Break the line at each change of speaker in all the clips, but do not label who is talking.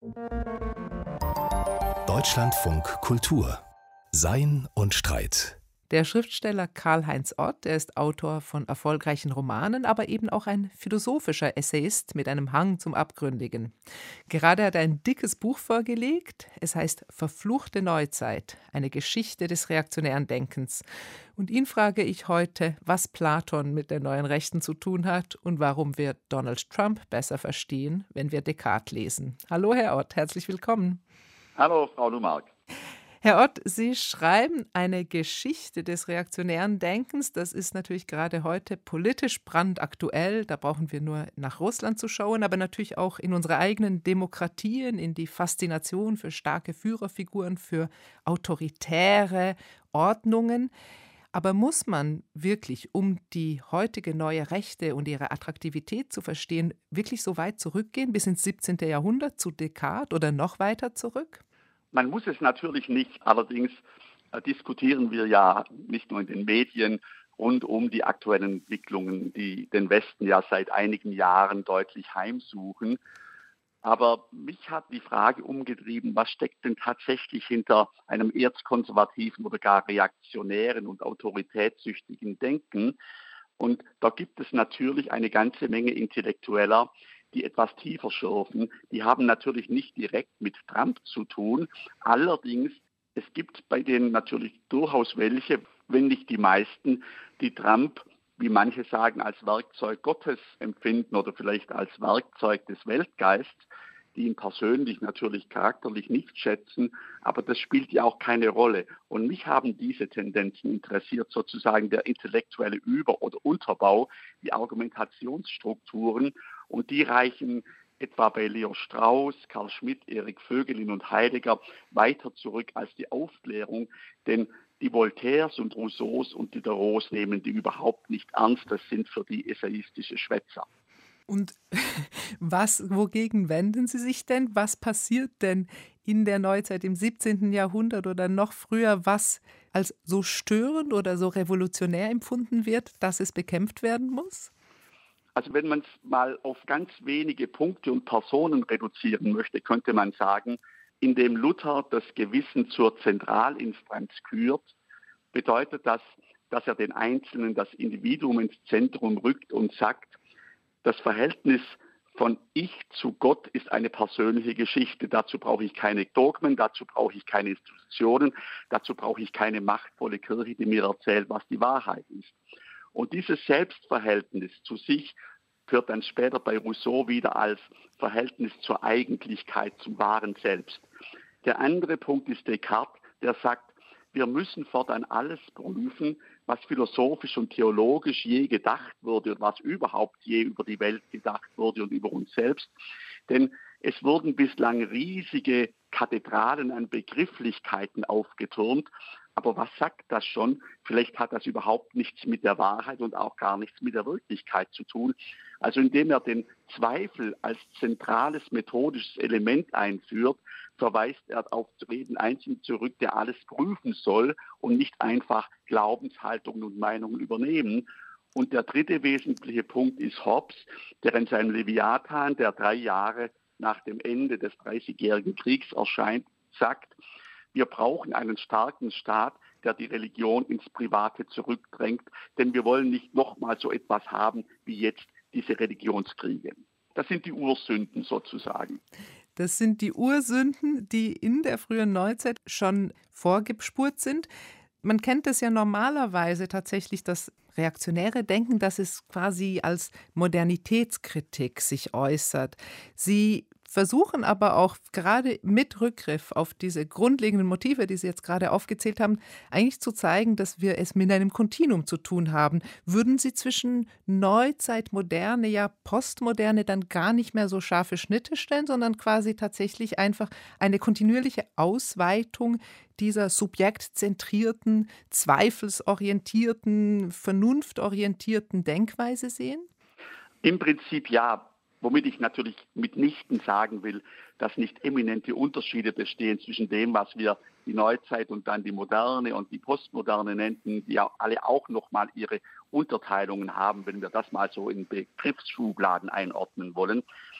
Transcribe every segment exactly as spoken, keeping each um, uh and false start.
Deutschlandfunk Kultur. Sein und Streit.
Der Schriftsteller Karl-Heinz Ott, er ist Autor von erfolgreichen Romanen, aber eben auch ein philosophischer Essayist mit einem Hang zum Abgründigen. Gerade hat er ein dickes Buch vorgelegt. Es heißt Verfluchte Neuzeit, eine Geschichte des reaktionären Denkens. Und ihn frage ich heute, was Platon mit der neuen Rechten zu tun hat und warum wir Donald Trump besser verstehen, wenn wir Descartes lesen. Hallo Herr Ott, herzlich willkommen.
Hallo Frau Lumark.
Herr Ott, Sie schreiben eine Geschichte des reaktionären Denkens. Das ist natürlich gerade heute politisch brandaktuell. Da brauchen wir nur nach Russland zu schauen, aber natürlich auch in unsere eigenen Demokratien, in die Faszination für starke Führerfiguren, für autoritäre Ordnungen. Aber muss man wirklich, um die heutige neue Rechte und ihre Attraktivität zu verstehen, wirklich so weit zurückgehen, bis ins siebzehnten Jahrhundert zu Descartes oder noch weiter zurück?
Man muss es natürlich nicht, allerdings äh, diskutieren wir ja nicht nur in den Medien rund um die aktuellen Entwicklungen, die den Westen ja seit einigen Jahren deutlich heimsuchen. Aber mich hat die Frage umgetrieben, was steckt denn tatsächlich hinter einem erzkonservativen oder gar reaktionären und autoritätssüchtigen Denken? Und da gibt es natürlich eine ganze Menge Intellektueller, die etwas tiefer schürfen. Die haben natürlich nicht direkt mit Trump zu tun. Allerdings, es gibt bei denen natürlich durchaus welche, wenn nicht die meisten, die Trump, wie manche sagen, als Werkzeug Gottes empfinden oder vielleicht als Werkzeug des Weltgeists, die ihn persönlich natürlich charakterlich nicht schätzen, aber das spielt ja auch keine Rolle. Und mich haben diese Tendenzen interessiert, sozusagen der intellektuelle Über- oder Unterbau, die Argumentationsstrukturen, und die reichen etwa bei Leo Strauss, Karl Schmitt, Erik Voegelin und Heidegger weiter zurück als die Aufklärung, denn die Voltaires und Rousseaus und Diderots nehmen die überhaupt nicht ernst, das sind für die essayistische Schwätzer.
Und was, wogegen wenden Sie sich denn? Was passiert denn in der Neuzeit im siebzehnten Jahrhundert oder noch früher, was als so störend oder so revolutionär empfunden wird, dass es bekämpft werden muss?
Also wenn man es mal auf ganz wenige Punkte und Personen reduzieren möchte, könnte man sagen, indem Luther das Gewissen zur Zentralinstanz kürt, bedeutet das, dass er den Einzelnen, das Individuum ins Zentrum rückt und sagt, das Verhältnis von Ich zu Gott ist eine persönliche Geschichte. Dazu brauche ich keine Dogmen, dazu brauche ich keine Institutionen, dazu brauche ich keine machtvolle Kirche, die mir erzählt, was die Wahrheit ist. Und dieses Selbstverhältnis zu sich führt dann später bei Rousseau wieder als Verhältnis zur Eigentlichkeit, zum wahren Selbst. Der andere Punkt ist Descartes, der sagt, wir müssen fortan alles prüfen, was philosophisch und theologisch je gedacht wurde und was überhaupt je über die Welt gedacht wurde und über uns selbst. Denn es wurden bislang riesige Kathedralen an Begrifflichkeiten aufgetürmt. Aber was sagt das schon? Vielleicht hat das überhaupt nichts mit der Wahrheit und auch gar nichts mit der Wirklichkeit zu tun. Also indem er den Zweifel als zentrales methodisches Element einführt, verweist er auf jeden Einzelnen zurück, der alles prüfen soll und nicht einfach Glaubenshaltungen und Meinungen übernehmen. Und der dritte wesentliche Punkt ist Hobbes, der in seinem Leviathan, der drei Jahre nach dem Ende des Dreißigjährigen Kriegs erscheint, sagt, wir brauchen einen starken Staat, der die Religion ins Private zurückdrängt, denn wir wollen nicht nochmal so etwas haben wie jetzt diese Religionskriege. Das sind die Ursünden sozusagen.
Das sind die Ursünden, die in der frühen Neuzeit schon vorgespurt sind. Man kennt es ja normalerweise tatsächlich, das reaktionäre Denken, dass es quasi als Modernitätskritik sich äußert. Sie versuchen aber auch gerade mit Rückgriff auf diese grundlegenden Motive, die Sie jetzt gerade aufgezählt haben, eigentlich zu zeigen, dass wir es mit einem Kontinuum zu tun haben. Würden Sie zwischen Neuzeit, Moderne, ja Postmoderne dann gar nicht mehr so scharfe Schnitte stellen, sondern quasi tatsächlich einfach eine kontinuierliche Ausweitung dieser subjektzentrierten, zweifelsorientierten, vernunftorientierten Denkweise sehen?
Im Prinzip ja. Womit ich natürlich mitnichten sagen will, dass nicht eminente Unterschiede bestehen zwischen dem, was wir die Neuzeit und dann die Moderne und die Postmoderne nennen, die ja alle auch nochmal ihre Unterteilungen haben, wenn wir das mal so in Begriffsschubladen einordnen wollen.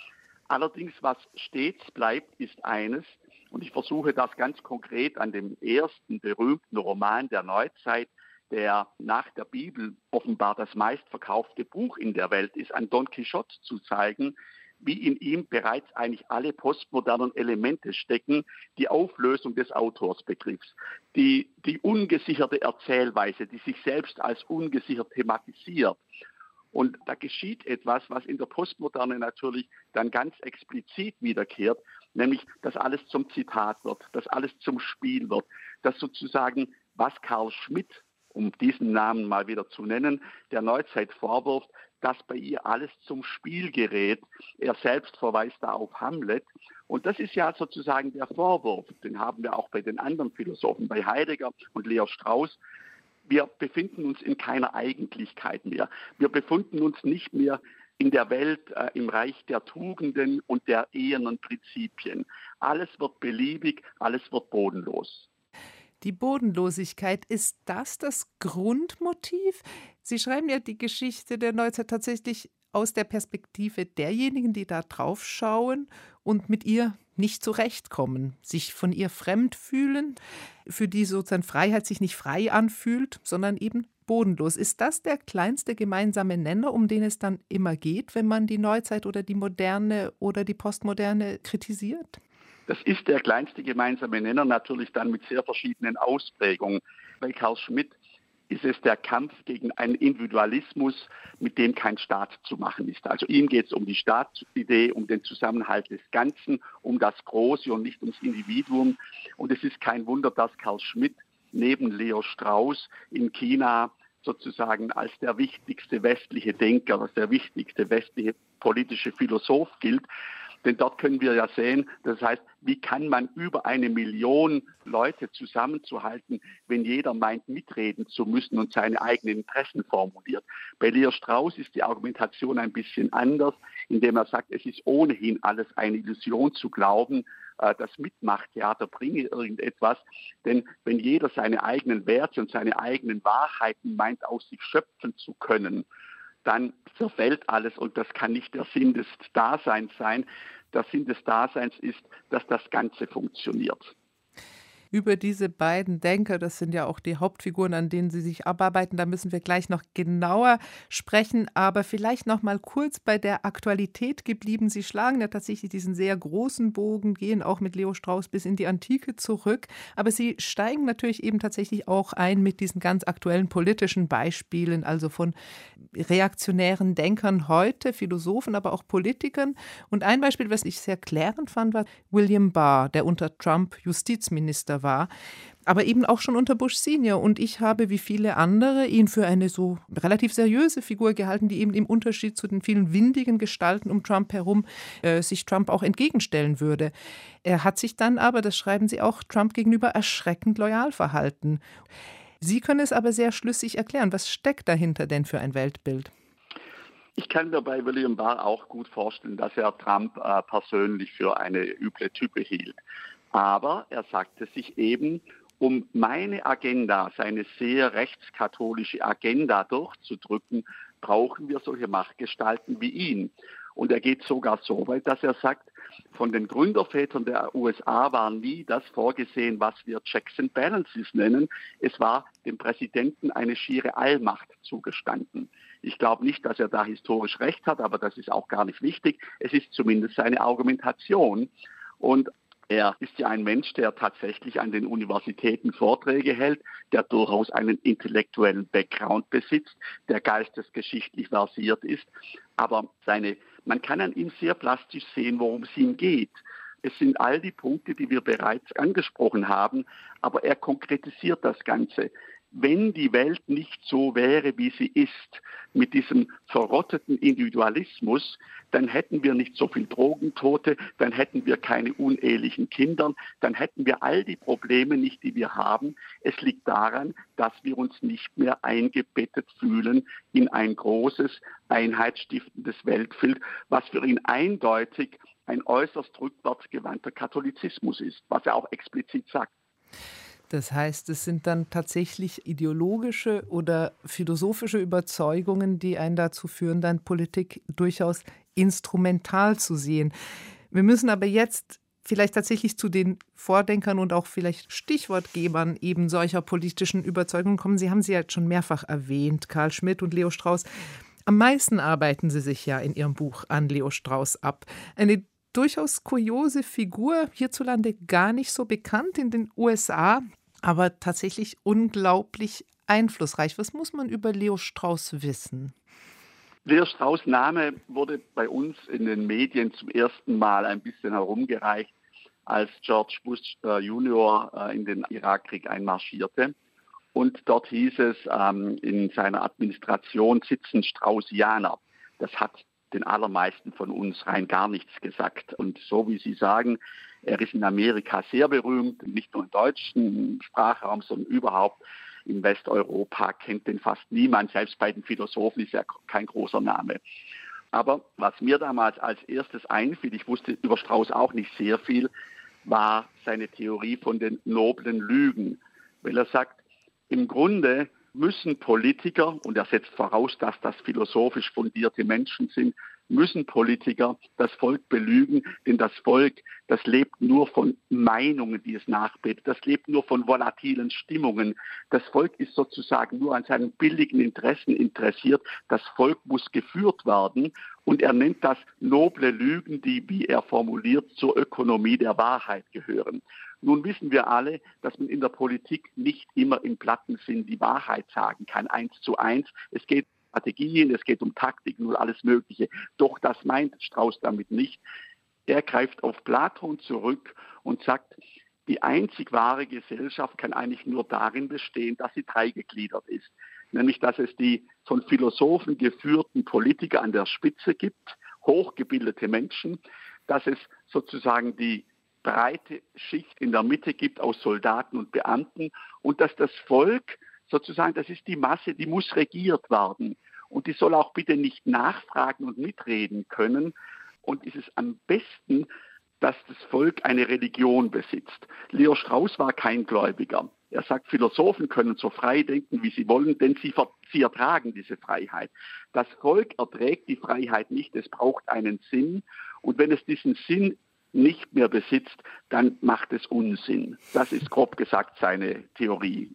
Allerdings, was stets bleibt, ist eines, und ich versuche das ganz konkret an dem ersten berühmten Roman der Neuzeit, der nach der Bibel offenbar das meistverkaufte Buch in der Welt ist, an Don Quixote zu zeigen, wie in ihm bereits eigentlich alle postmodernen Elemente stecken, die Auflösung des Autorsbegriffs, die, die ungesicherte Erzählweise, die sich selbst als ungesichert thematisiert. Und da geschieht etwas, was in der Postmoderne natürlich dann ganz explizit wiederkehrt, nämlich, dass alles zum Zitat wird, dass alles zum Spiel wird, dass sozusagen, was Carl Schmitt, um diesen Namen mal wieder zu nennen, der Neuzeit vorwirft, dass bei ihr alles zum Spiel gerät. Er selbst verweist da auf Hamlet. Und das ist ja sozusagen der Vorwurf, den haben wir auch bei den anderen Philosophen, bei Heidegger und Leo Strauss. Wir befinden uns in keiner Eigentlichkeit mehr. Wir befinden uns nicht mehr in der Welt, äh, im Reich der Tugenden und der ehernen Prinzipien. Alles wird beliebig, alles wird bodenlos.
Die Bodenlosigkeit, ist das das Grundmotiv? Sie schreiben ja die Geschichte der Neuzeit tatsächlich aus der Perspektive derjenigen, die da drauf schauen und mit ihr nicht zurechtkommen, sich von ihr fremd fühlen, für die sozusagen Freiheit sich nicht frei anfühlt, sondern eben bodenlos. Ist das der kleinste gemeinsame Nenner, um den es dann immer geht, wenn man die Neuzeit oder die Moderne oder die Postmoderne kritisiert?
Das ist der kleinste gemeinsame Nenner, natürlich dann mit sehr verschiedenen Ausprägungen. Bei Carl Schmitt ist es der Kampf gegen einen Individualismus, mit dem kein Staat zu machen ist. Also ihm geht es um die Staatsidee, um den Zusammenhalt des Ganzen, um das Große und nicht ums Individuum. Und es ist kein Wunder, dass Carl Schmitt neben Leo Strauss in China sozusagen als der wichtigste westliche Denker, als der wichtigste westliche politische Philosoph gilt. Denn dort können wir ja sehen, das heißt, wie kann man über eine Million Leute zusammenzuhalten, wenn jeder meint, mitreden zu müssen und seine eigenen Interessen formuliert. Bei Leo Strauss ist die Argumentation ein bisschen anders, indem er sagt, es ist ohnehin alles eine Illusion zu glauben, das Mitmachtheater bringe irgendetwas. Denn wenn jeder seine eigenen Werte und seine eigenen Wahrheiten meint, aus sich schöpfen zu können, dann zerfällt alles und das kann nicht der Sinn des Daseins sein. Der Sinn des Daseins ist, dass das Ganze funktioniert.
Über diese beiden Denker, das sind ja auch die Hauptfiguren, an denen Sie sich abarbeiten, da müssen wir gleich noch genauer sprechen, aber vielleicht noch mal kurz bei der Aktualität geblieben. Sie schlagen ja tatsächlich diesen sehr großen Bogen, gehen auch mit Leo Strauss bis in die Antike zurück, aber Sie steigen natürlich eben tatsächlich auch ein mit diesen ganz aktuellen politischen Beispielen, also von reaktionären Denkern heute, Philosophen, aber auch Politikern. Und ein Beispiel, was ich sehr klärend fand, war William Barr, der unter Trump Justizminister war, aber eben auch schon unter Bush Senior. Und ich habe, wie viele andere, ihn für eine so relativ seriöse Figur gehalten, die eben im Unterschied zu den vielen windigen Gestalten um Trump herum äh, sich Trump auch entgegenstellen würde. Er hat sich dann aber, das schreiben Sie auch, Trump gegenüber erschreckend loyal verhalten. Sie können es aber sehr schlüssig erklären. Was steckt dahinter denn für ein Weltbild?
Ich kann mir bei William Barr auch gut vorstellen, dass er Trump äh, persönlich für eine üble Type hielt. Aber er sagte sich eben, um meine Agenda, seine sehr rechtskatholische Agenda durchzudrücken, brauchen wir solche Machtgestalten wie ihn. Und er geht sogar so weit, dass er sagt, von den Gründervätern der U S A war nie das vorgesehen, was wir Checks and Balances nennen. Es war dem Präsidenten eine schiere Allmacht zugestanden. Ich glaube nicht, dass er da historisch recht hat, aber das ist auch gar nicht wichtig. Es ist zumindest seine Argumentation. Und er ist ja ein Mensch, der tatsächlich an den Universitäten Vorträge hält, der durchaus einen intellektuellen Background besitzt, der geistesgeschichtlich versiert ist. Aber seine, man kann an ihm sehr plastisch sehen, worum es ihm geht. Es sind all die Punkte, die wir bereits angesprochen haben, aber er konkretisiert das Ganze. Wenn die Welt nicht so wäre, wie sie ist, mit diesem verrotteten Individualismus, dann hätten wir nicht so viel Drogentote, dann hätten wir keine unehelichen Kinder, dann hätten wir all die Probleme nicht, die wir haben. Es liegt daran, dass wir uns nicht mehr eingebettet fühlen in ein großes, einheitsstiftendes Weltbild, was für ihn eindeutig ein äußerst rückwärtsgewandter Katholizismus ist, was er auch explizit sagt.
Das heißt, es sind dann tatsächlich ideologische oder philosophische Überzeugungen, die einen dazu führen, dann Politik durchaus instrumental zu sehen. Wir müssen aber jetzt vielleicht tatsächlich zu den Vordenkern und auch vielleicht Stichwortgebern eben solcher politischen Überzeugungen kommen. Sie haben sie ja jetzt schon mehrfach erwähnt, Carl Schmitt und Leo Strauss. Am meisten arbeiten Sie sich ja in Ihrem Buch an Leo Strauss ab. Eine durchaus kuriose Figur, hierzulande gar nicht so bekannt, in den U S A, aber tatsächlich unglaublich einflussreich. Was muss man über Leo Strauss wissen?
Leo Strauss' Name wurde bei uns in den Medien zum ersten Mal ein bisschen herumgereicht, als George Bush äh, Junior äh, in den Irakkrieg einmarschierte. Und dort hieß es, ähm, in seiner Administration sitzen Straussianer. Das hat den allermeisten von uns rein gar nichts gesagt. Und so wie Sie sagen, er ist in Amerika sehr berühmt, nicht nur im deutschen Sprachraum, sondern überhaupt in Westeuropa kennt den fast niemand. Selbst bei den Philosophen ist er kein großer Name. Aber was mir damals als erstes einfiel, ich wusste über Strauss auch nicht sehr viel, war seine Theorie von den noblen Lügen. Weil er sagt, im Grunde müssen Politiker, und er setzt voraus, dass das philosophisch fundierte Menschen sind, müssen Politiker das Volk belügen, denn das Volk, das lebt nur von Meinungen, die es nachbetet, das lebt nur von volatilen Stimmungen. Das Volk ist sozusagen nur an seinen billigen Interessen interessiert. Das Volk muss geführt werden und er nennt das noble Lügen, die, wie er formuliert, zur Ökonomie der Wahrheit gehören. Nun wissen wir alle, dass man in der Politik nicht immer im platten Sinn die Wahrheit sagen kann, eins zu eins. Es geht um Strategien, es geht um Taktiken und alles Mögliche. Doch das meint Strauss damit nicht. Er greift auf Platon zurück und sagt, die einzig wahre Gesellschaft kann eigentlich nur darin bestehen, dass sie dreigegliedert ist. Nämlich, dass es die von Philosophen geführten Politiker an der Spitze gibt, hochgebildete Menschen, dass es sozusagen die breite Schicht in der Mitte gibt aus Soldaten und Beamten und dass das Volk sozusagen, das ist die Masse, die muss regiert werden und die soll auch bitte nicht nachfragen und mitreden können und ist es am besten, dass das Volk eine Religion besitzt. Leo Strauss war kein Gläubiger. Er sagt, Philosophen können so frei denken, wie sie wollen, denn sie, ver- sie ertragen diese Freiheit. Das Volk erträgt die Freiheit nicht, es braucht einen Sinn und wenn es diesen Sinn nicht mehr besitzt, dann macht es Unsinn. Das ist grob gesagt seine Theorie.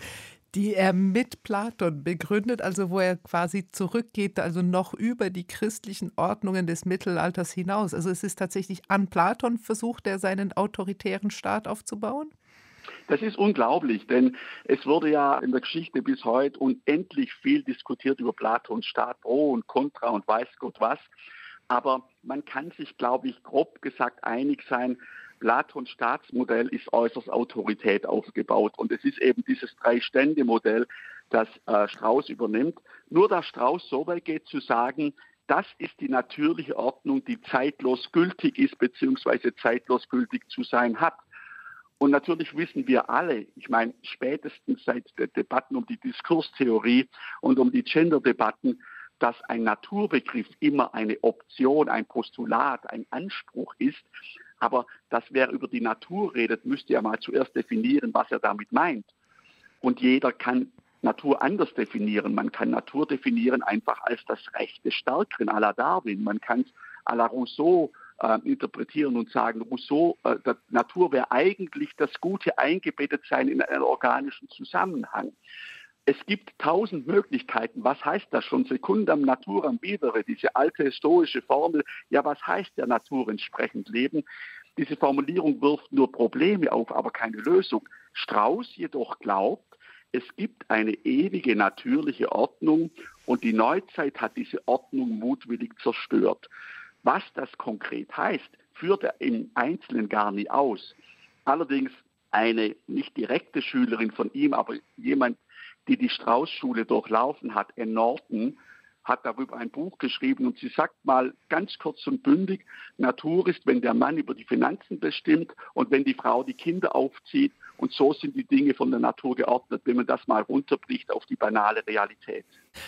Die er mit Platon begründet, also wo er quasi zurückgeht, also noch über die christlichen Ordnungen des Mittelalters hinaus. Also es ist tatsächlich an Platon versucht, er seinen autoritären Staat aufzubauen?
Das ist unglaublich, denn es wurde ja in der Geschichte bis heute unendlich viel diskutiert über Platons Staat, Pro und Contra und weiß Gott was. Aber man kann sich, glaube ich, grob gesagt einig sein, Platons Staatsmodell ist äußerst Autorität aufgebaut. Und es ist eben dieses Drei-Stände-Modell, das äh, Strauss übernimmt. Nur dass Strauss so weit geht zu sagen, das ist die natürliche Ordnung, die zeitlos gültig ist, beziehungsweise zeitlos gültig zu sein hat. Und natürlich wissen wir alle, ich meine, spätestens seit der Debatten um die Diskurstheorie und um die Gender-Debatten, dass ein Naturbegriff immer eine Option, ein Postulat, ein Anspruch ist. Aber dass wer über die Natur redet, müsste ja mal zuerst definieren, was er damit meint. Und jeder kann Natur anders definieren. Man kann Natur definieren einfach als das Recht des Stärkeren à la Darwin. Man kann es à la Rousseau äh, interpretieren und sagen, Rousseau, äh, die Natur wäre eigentlich das Gute eingebettet sein in einen organischen Zusammenhang. Es gibt tausend Möglichkeiten. Was heißt das schon? Secundam naturam vivere, diese alte stoische Formel. Ja, was heißt der Natur entsprechend leben? Diese Formulierung wirft nur Probleme auf, aber keine Lösung. Strauss jedoch glaubt, es gibt eine ewige natürliche Ordnung und die Neuzeit hat diese Ordnung mutwillig zerstört. Was das konkret heißt, führt er im Einzelnen gar nie aus. Allerdings eine nicht direkte Schülerin von ihm, aber jemand, die die Strauss-Schule durchlaufen hat, Anne Norton, hat darüber ein Buch geschrieben und sie sagt mal ganz kurz und bündig, Natur ist, wenn der Mann über die Finanzen bestimmt und wenn die Frau die Kinder aufzieht und so sind die Dinge von der Natur geordnet, wenn man das mal runterbricht auf die banale Realität.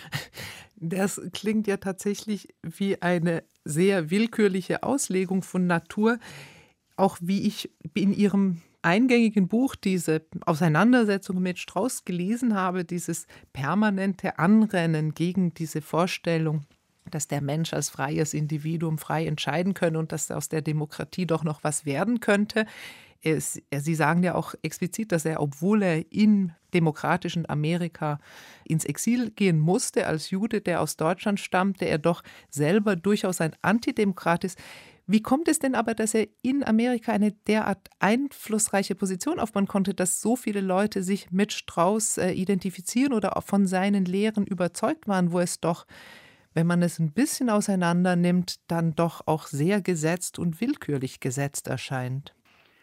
Das klingt ja tatsächlich wie eine sehr willkürliche Auslegung von Natur, auch wie ich in Ihrem eingängigen Buch diese Auseinandersetzung mit Strauss gelesen habe, dieses permanente Anrennen gegen diese Vorstellung dass der Mensch als freies Individuum frei entscheiden könne und dass aus der Demokratie doch noch was werden könnte. Es, Sie sagen ja auch explizit, dass er, obwohl er im demokratischen Amerika ins Exil gehen musste, als Jude, der aus Deutschland stammte, er doch selber durchaus ein Antidemokrat ist. Wie kommt es denn aber, dass er in Amerika eine derart einflussreiche Position aufbauen konnte, dass so viele Leute sich mit Strauß äh, identifizieren oder auch von seinen Lehren überzeugt waren, wo es doch, wenn man es ein bisschen auseinander nimmt, dann doch auch sehr gesetzt und willkürlich gesetzt erscheint?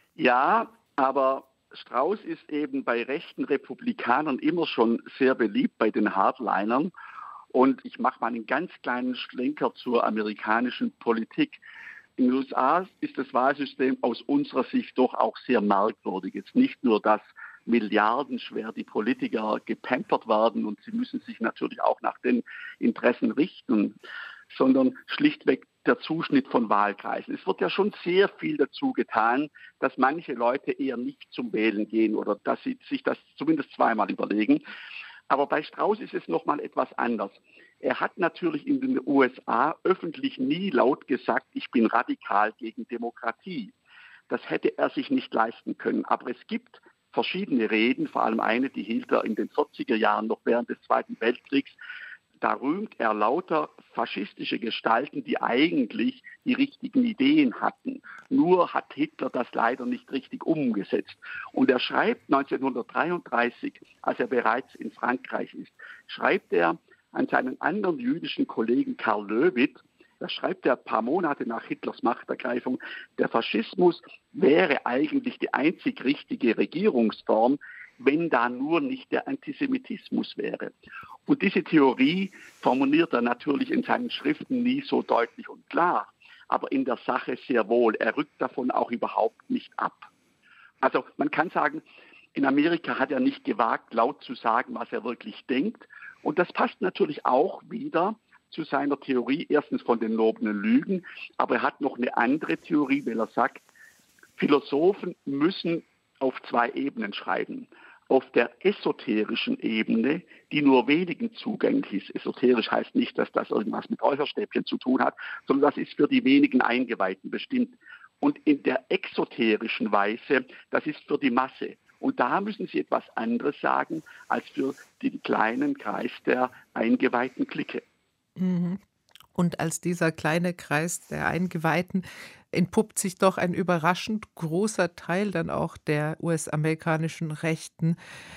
Ja, aber Strauß ist eben bei rechten Republikanern immer schon sehr beliebt, bei den Hardlinern. Und ich mache mal einen ganz kleinen Schlenker zur amerikanischen Politik. In den U S A ist das Wahlsystem aus unserer Sicht doch auch sehr merkwürdig. Jetzt nicht nur, dass milliardenschwer die Politiker gepampert werden und sie müssen sich natürlich auch nach den Interessen richten, sondern schlichtweg der Zuschnitt von Wahlkreisen. Es wird ja schon sehr viel dazu getan, dass manche Leute eher nicht zum Wählen gehen oder dass sie sich das zumindest zweimal überlegen. Aber bei Strauß ist es nochmal etwas anders. Er hat natürlich in den U S A öffentlich nie laut gesagt, ich bin radikal gegen Demokratie. Das hätte er sich nicht leisten können. Aber es gibt verschiedene Reden, vor allem eine, die hielt er in den vierziger Jahren noch während des Zweiten Weltkriegs. Da rühmt er lauter faschistische Gestalten, die eigentlich die richtigen Ideen hatten. Nur hat Hitler das leider nicht richtig umgesetzt. Und er schreibt neunzehnhundertdreiunddreißig, als er bereits in Frankreich ist, schreibt er an seinen anderen jüdischen Kollegen Karl Löwith, da schreibt er ein paar Monate nach Hitlers Machtergreifung, der Faschismus wäre eigentlich die einzig richtige Regierungsform, wenn da nur nicht der Antisemitismus wäre. Und diese Theorie formuliert er natürlich in seinen Schriften nie so deutlich und klar, aber in der Sache sehr wohl. Er rückt davon auch überhaupt nicht ab. Also man kann sagen, in Amerika hat er nicht gewagt, laut zu sagen, was er wirklich denkt. Und das passt natürlich auch wieder zu seiner Theorie, erstens von den noblen Lügen, aber er hat noch eine andere Theorie, weil er sagt, Philosophen müssen auf zwei Ebenen schreiben. Auf der esoterischen Ebene, die nur wenigen zugänglich ist. Esoterisch heißt nicht, dass das irgendwas mit Räucherstäbchen zu tun hat, sondern das ist für die wenigen Eingeweihten bestimmt. Und in der exoterischen Weise, das ist für die Masse. Und da müssen sie etwas anderes sagen, als für den kleinen Kreis der eingeweihten Clique.
Mhm. Und als dieser kleine Kreis der Eingeweihten entpuppt sich doch ein überraschend großer Teil dann auch der U S-amerikanischen Rechten.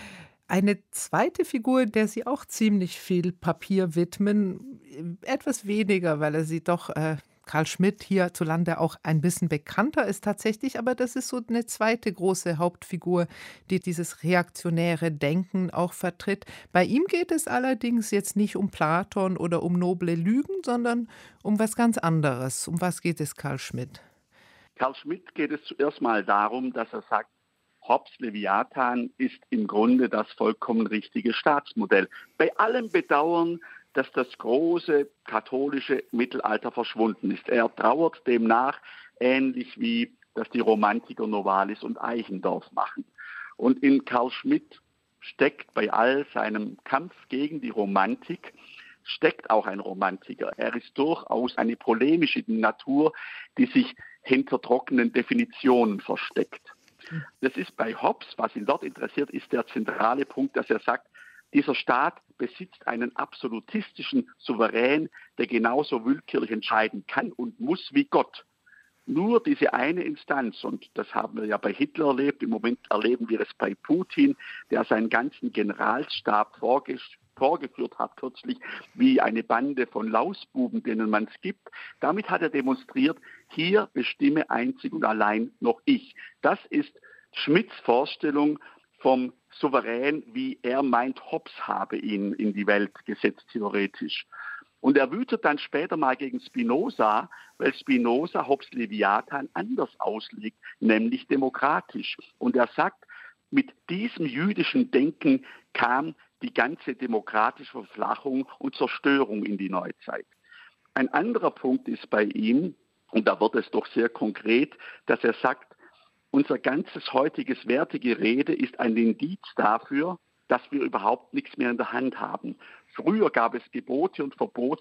Eine zweite Figur, der Sie auch ziemlich viel Papier widmen, etwas weniger, weil er sie doch, äh, Carl Schmitt hierzulande auch ein bisschen bekannter ist tatsächlich, aber das ist so eine zweite große Hauptfigur, die dieses reaktionäre Denken auch vertritt. Bei ihm geht es allerdings jetzt nicht um Platon oder um noble Lügen, sondern um was ganz anderes. Um was geht es Carl Schmitt?
Carl Schmitt geht es zuerst mal darum, dass er sagt, Hobbes' Leviathan ist im Grunde das vollkommen richtige Staatsmodell. Bei allem Bedauern, dass das große katholische Mittelalter verschwunden ist. Er trauert demnach ähnlich wie das die Romantiker Novalis und Eichendorff machen. Und in Carl Schmitt steckt bei all seinem Kampf gegen die Romantik, steckt auch ein Romantiker. Er ist durchaus eine polemische Natur, die sich hinter trockenen Definitionen versteckt. Das ist bei Hobbes, was ihn dort interessiert, ist der zentrale Punkt, dass er sagt, dieser Staat besitzt einen absolutistischen Souverän, der genauso willkürlich entscheiden kann und muss wie Gott. Nur diese eine Instanz, und das haben wir ja bei Hitler erlebt, im Moment erleben wir es bei Putin, der seinen ganzen Generalstab vorge- vorgeführt hat kürzlich, wie eine Bande von Lausbuben, denen man es gibt. Damit hat er demonstriert, hier bestimme einzig und allein noch ich. Das ist Schmidts Vorstellung vom Souverän, wie er meint, Hobbes habe ihn in die Welt gesetzt, theoretisch. Und er wütet dann später mal gegen Spinoza, weil Spinoza Hobbes' Leviathan anders auslegt, nämlich demokratisch. Und er sagt, mit diesem jüdischen Denken kam die ganze demokratische Verflachung und Zerstörung in die Neuzeit. Ein anderer Punkt ist bei ihm, und da wird es doch sehr konkret, dass er sagt, unser ganzes heutiges Wertegerede ist ein Indiz dafür, dass wir überhaupt nichts mehr in der Hand haben. Früher gab es Gebote und Verbote und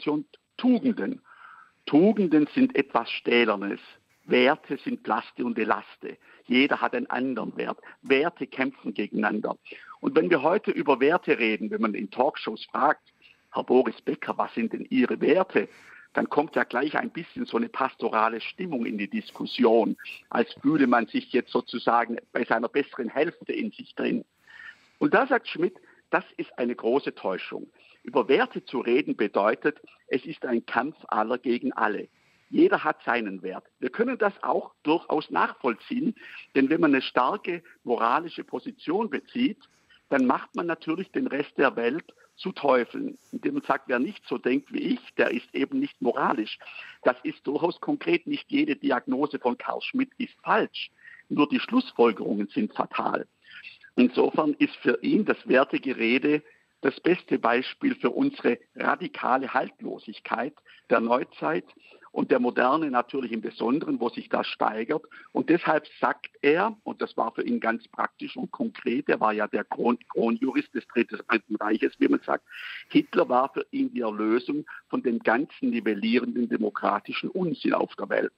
Tugenden. Tugenden sind etwas Stählernes. Werte sind Laste und Elaste. Jeder hat einen anderen Wert. Werte kämpfen gegeneinander. Und wenn wir heute über Werte reden, wenn man in Talkshows fragt, Herr Boris Becker, was sind denn Ihre Werte? Dann kommt ja gleich ein bisschen so eine pastorale Stimmung in die Diskussion, als fühle man sich jetzt sozusagen bei seiner besseren Hälfte in sich drin. Und da sagt Schmidt, das ist eine große Täuschung. Über Werte zu reden bedeutet, es ist ein Kampf aller gegen alle. Jeder hat seinen Wert. Wir können das auch durchaus nachvollziehen, denn wenn man eine starke moralische Position bezieht, dann macht man natürlich den Rest der Welt zu Teufeln, indem man sagt, wer nicht so denkt wie ich, der ist eben nicht moralisch. Das ist durchaus konkret. Nicht jede Diagnose von Carl Schmitt ist falsch. Nur die Schlussfolgerungen sind fatal. Insofern ist für ihn das Wertegerede das beste Beispiel für unsere radikale Haltlosigkeit der Neuzeit und der Moderne natürlich im Besonderen, wo sich das steigert. Und deshalb sagt er, und das war für ihn ganz praktisch und konkret, er war ja der Kron- Kronjurist des Dritten Reiches, wie man sagt, Hitler war für ihn die Erlösung von dem ganzen nivellierenden demokratischen Unsinn auf der Welt.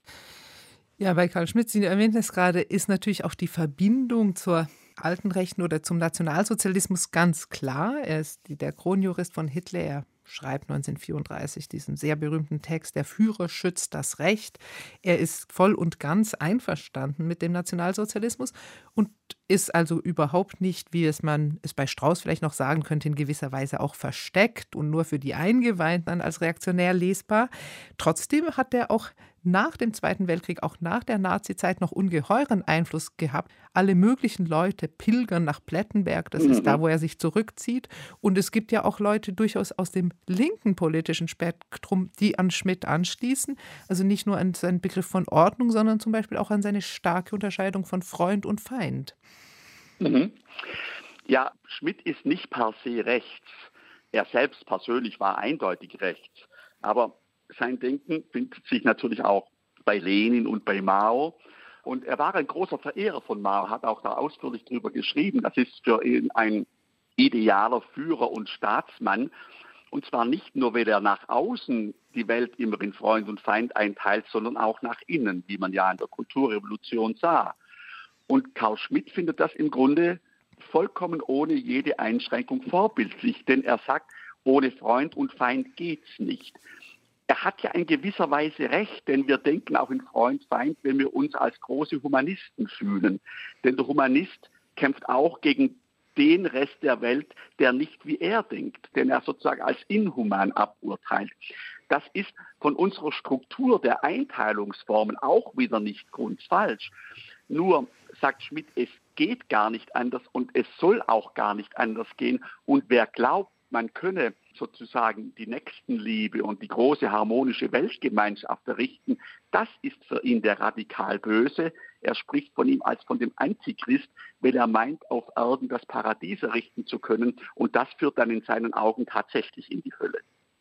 Ja, bei Carl Schmitt, Sie erwähnten es gerade, ist natürlich auch die Verbindung zur alten Rechten oder zum Nationalsozialismus ganz klar. Er ist der Kronjurist von Hitler. Er schreibt neunzehnhundertvierunddreißig diesen sehr berühmten Text, der Führer schützt das Recht. Er ist voll und ganz einverstanden mit dem Nationalsozialismus und ist also überhaupt nicht, wie es man es bei Strauß vielleicht noch sagen könnte, in gewisser Weise auch versteckt und nur für die Eingeweihten dann als reaktionär lesbar. Trotzdem hat er auch nach dem Zweiten Weltkrieg, auch nach der Nazizeit noch ungeheuren Einfluss gehabt. Alle möglichen Leute pilgern nach Plettenberg, das ist da, wo er sich zurückzieht. Und es gibt ja auch Leute durchaus aus dem linken politischen Spektrum, die an Schmitt anschließen. Also nicht nur an seinen Begriff von Ordnung, sondern zum Beispiel auch an seine starke Unterscheidung von Freund und Feind.
Mhm. Ja, Schmitt ist nicht per se rechts. Er selbst persönlich war eindeutig rechts. Aber sein Denken findet sich natürlich auch bei Lenin und bei Mao. Und er war ein großer Verehrer von Mao, hat auch da ausführlich darüber geschrieben. Das ist für ihn ein idealer Führer und Staatsmann. Und zwar nicht nur, weil er nach außen die Welt immer in Freund und Feind einteilt, sondern auch nach innen, wie man ja in der Kulturrevolution sah. Und Carl Schmitt findet das im Grunde vollkommen ohne jede Einschränkung vorbildlich, denn er sagt, ohne Freund und Feind geht's nicht. Er hat ja in gewisser Weise recht, denn wir denken auch in Freund, Feind, wenn wir uns als große Humanisten fühlen. Denn der Humanist kämpft auch gegen den Rest der Welt, der nicht wie er denkt, den er sozusagen als inhuman aburteilt. Das ist von unserer Struktur der Einteilungsformen auch wieder nicht grundfalsch. Nur sagt Schmitt, es geht gar nicht anders und es soll auch gar nicht anders gehen. Und wer glaubt, man könne sozusagen die Nächstenliebe und die große harmonische Weltgemeinschaft errichten, das ist für ihn der radikal Böse. Er spricht von ihm als von dem Antichrist, weil er meint, auf Erden das Paradies errichten zu können. Und das führt dann in seinen Augen tatsächlich in die Hölle.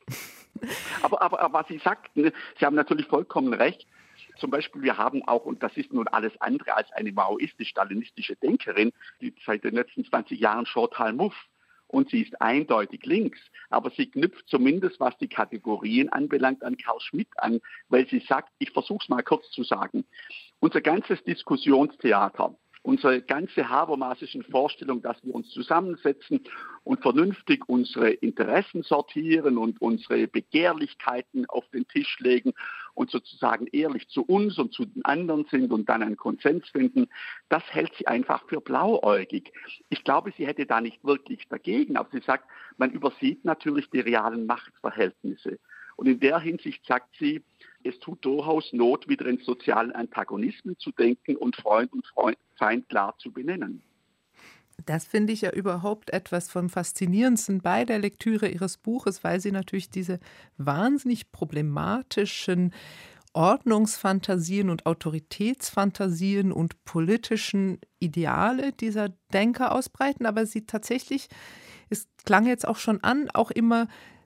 aber, aber, aber was Sie sagten, Sie haben natürlich vollkommen recht. Zum Beispiel, wir haben auch, und das ist nun alles andere als eine maoistisch-stalinistische Denkerin, die seit den letzten zwanzig Jahren Chantal Mouffe. Und sie ist eindeutig links, aber sie knüpft zumindest, was die Kategorien anbelangt, an Carl Schmitt an, weil sie sagt, ich versuche es mal kurz zu sagen, unser ganzes Diskussionstheater, unsere ganze Habermasischen Vorstellung, dass wir uns zusammensetzen und vernünftig unsere Interessen sortieren und unsere Begehrlichkeiten auf den Tisch legen und sozusagen ehrlich zu uns und zu den anderen sind und dann einen Konsens finden, das hält sie einfach für blauäugig. Ich glaube, sie hätte da nicht wirklich dagegen, aber sie sagt, man übersieht natürlich die realen Machtverhältnisse. Und in der Hinsicht sagt sie, es tut durchaus Not, wieder in sozialen Antagonismen zu denken und Freund und Freund, Feind klar zu benennen.
Das finde ich ja überhaupt etwas vom Faszinierendsten bei der Lektüre Ihres Buches, weil Sie natürlich diese wahnsinnig problematischen Ordnungsfantasien und Autoritätsfantasien und politischen Ideale dieser Denker ausbreiten, aber Sie tatsächlich, es klang jetzt auch schon an, auch immer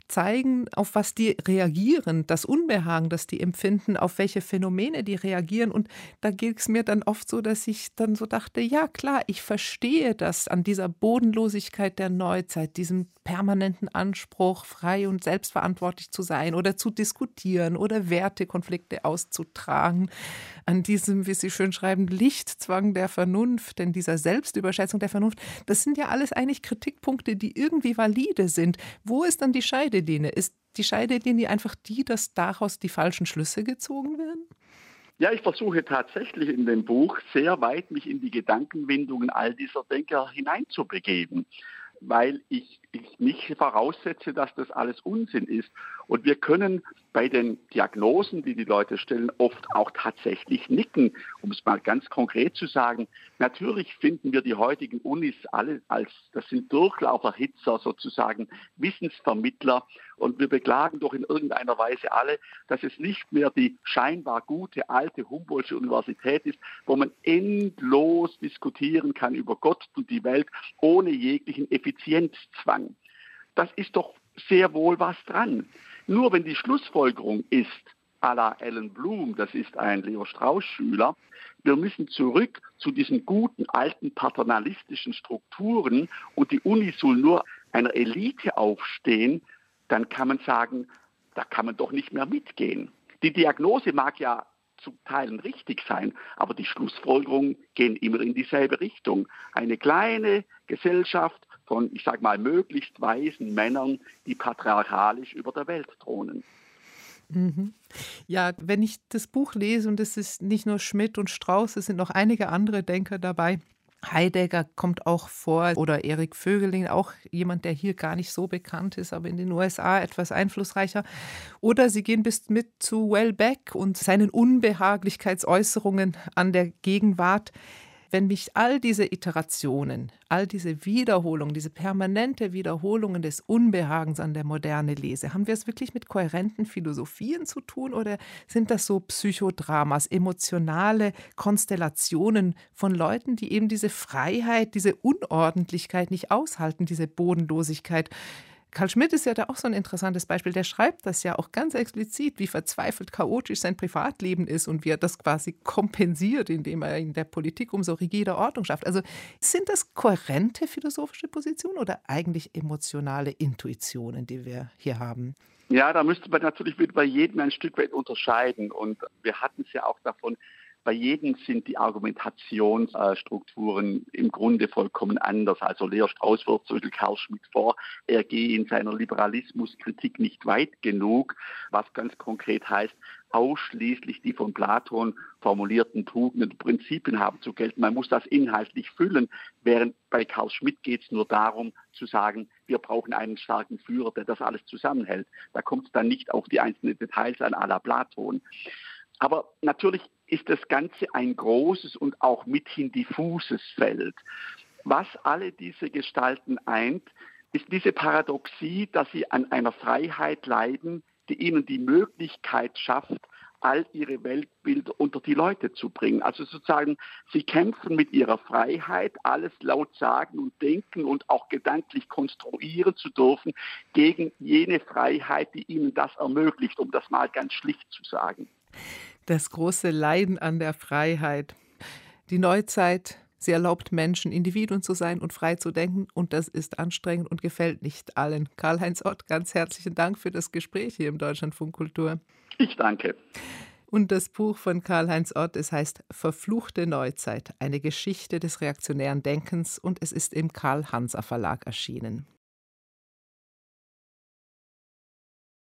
zeigen, auf was die reagieren, das Unbehagen, das die empfinden, auf welche Phänomene die reagieren. Und da ging es mir dann oft so, dass ich dann so dachte, ja klar, ich verstehe das an dieser Bodenlosigkeit der Neuzeit, diesem permanenten Anspruch, frei und selbstverantwortlich zu sein oder zu diskutieren oder Wertekonflikte auszutragen, an diesem, wie Sie schön schreiben, Lichtzwang der Vernunft, in dieser Selbstüberschätzung der Vernunft. Das sind ja alles eigentlich Kritikpunkte, die irgendwie valide sind. Wo ist dann die Scheidelinie? Ist die Scheidelinie einfach die, dass daraus die falschen Schlüsse gezogen werden?
Ja, ich versuche tatsächlich in dem Buch sehr weit mich in die Gedankenwindungen all dieser Denker hineinzubegeben, weil ich, ich nicht voraussetze, dass das alles Unsinn ist. Und wir können bei den Diagnosen, die die Leute stellen, oft auch tatsächlich nicken, um es mal ganz konkret zu sagen. Natürlich finden wir die heutigen Unis alle als, das sind Durchlauferhitzer sozusagen, Wissensvermittler. Und wir beklagen doch in irgendeiner Weise alle, dass es nicht mehr die scheinbar gute, alte Humboldtsche Universität ist, wo man endlos diskutieren kann über Gott und die Welt ohne jeglichen Effizienzzwang. Das ist doch sehr wohl was dran. Nur wenn die Schlussfolgerung ist, à la Alan Bloom, das ist ein Leo Strauss-Schüler, wir müssen zurück zu diesen guten, alten, paternalistischen Strukturen und die Uni soll nur einer Elite aufstehen, dann kann man sagen, da kann man doch nicht mehr mitgehen. Die Diagnose mag ja zu Teilen richtig sein, aber die Schlussfolgerungen gehen immer in dieselbe Richtung. Eine kleine Gesellschaft von, ich sage mal, möglichst weisen Männern, die patriarchalisch über der Welt thronen.
Mhm. Ja, wenn ich das Buch lese, und es ist nicht nur Schmidt und Strauss, es sind noch einige andere Denker dabei, Heidegger kommt auch vor oder Erik Voegelin, auch jemand, der hier gar nicht so bekannt ist, aber in den U S A etwas einflussreicher. Oder sie gehen bis mit zu Welbeck und seinen Unbehaglichkeitsäußerungen an der Gegenwart. Wenn mich all diese Iterationen, all diese Wiederholungen, diese permanente Wiederholungen des Unbehagens an der Moderne lese, haben wir es wirklich mit kohärenten Philosophien zu tun oder sind das so Psychodramas, emotionale Konstellationen von Leuten, die eben diese Freiheit, diese Unordentlichkeit nicht aushalten, diese Bodenlosigkeit? Carl Schmitt ist ja da auch so ein interessantes Beispiel. Der schreibt das ja auch ganz explizit, wie verzweifelt chaotisch sein Privatleben ist und wie er das quasi kompensiert, indem er in der Politik umso rigide Ordnung schafft. Also sind das kohärente philosophische Positionen oder eigentlich emotionale Intuitionen, die wir hier haben?
Ja, da müsste man natürlich bei jedem ein Stück weit unterscheiden. Und wir hatten es ja auch davon, bei jedem sind die Argumentationsstrukturen im Grunde vollkommen anders. Also Leo Strauss wirft zum Beispiel Carl Schmitt vor, er gehe in seiner Liberalismuskritik nicht weit genug, was ganz konkret heißt, ausschließlich die von Platon formulierten Tugenden und Prinzipien haben zu gelten. Man muss das inhaltlich füllen, während bei Carl Schmitt geht es nur darum zu sagen, wir brauchen einen starken Führer, der das alles zusammenhält. Da kommt es dann nicht auf die einzelnen Details an à la Platon. Aber natürlich ist das Ganze ein großes und auch mithin diffuses Feld. Was alle diese Gestalten eint, ist diese Paradoxie, dass sie an einer Freiheit leiden, die ihnen die Möglichkeit schafft, all ihre Weltbilder unter die Leute zu bringen. Also sozusagen, sie kämpfen mit ihrer Freiheit, alles laut sagen und denken und auch gedanklich konstruieren zu dürfen, gegen jene Freiheit, die ihnen das ermöglicht, um das mal ganz schlicht zu sagen.
Das große Leiden an der Freiheit. Die Neuzeit, sie erlaubt Menschen, Individuen zu sein und frei zu denken. Und das ist anstrengend und gefällt nicht allen. Karl-Heinz Ott, ganz herzlichen Dank für das Gespräch hier im Deutschlandfunk Kultur.
Ich danke.
Und das Buch von Karl-Heinz Ott, es heißt Verfluchte Neuzeit, eine Geschichte des reaktionären Denkens und es ist im Karl-Hanser Verlag erschienen.